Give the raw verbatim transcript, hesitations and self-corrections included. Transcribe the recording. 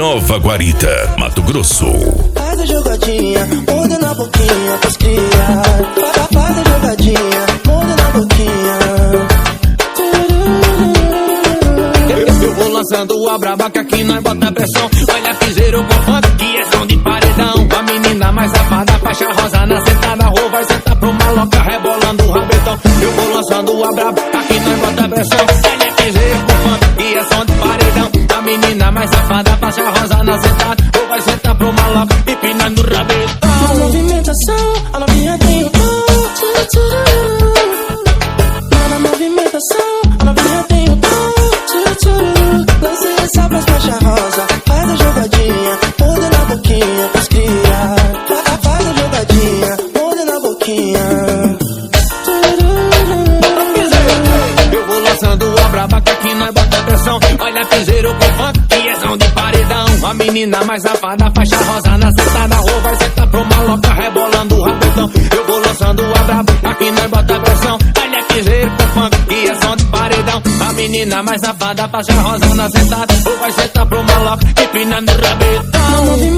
Nova Guarita, Mato Grosso. Faz a jogadinha, morde na boquinha pros cria. Faz a jogadinha, morde na boquinha. Eu, eu vou lançando a braba que aqui nós bota pressão. Olha piseiro com funk que é som de paredão. A menina mais safada, faixa rosa na sentada. Rô vai sentar pro maloca rebolando o rabetão. Eu vou lançando a braba, aqui nós bota pressão. Olha piseiro com funk que é som de paredão. A menina mais safada, faixa rosa na sentada. Rô vai sentar pro maloca empinando o rabetão. Na movimentação, a novinha tem o tom. Na movimentação, a novinha tem o tom. Lance essa pra faixa rosa. Faz a jogadinha, morde na boquinha pros cria. Faz a jogadinha, morde na boquinha. Eu vou lançando a braba que aqui nós bota pressão. Olha piseiro com funk que é som de paredão. A menina mais safada, faixa rosa na sentada. Rô vai sentar pro maloca rebolando o rabetão. Eu vou lançando a braba, aqui nós bota pressão. Olha piseiro com funk que é som de paredão. A menina mais safada, faixa rosa na sentada. Rô vai sentar pro maloca empinando o rabetão.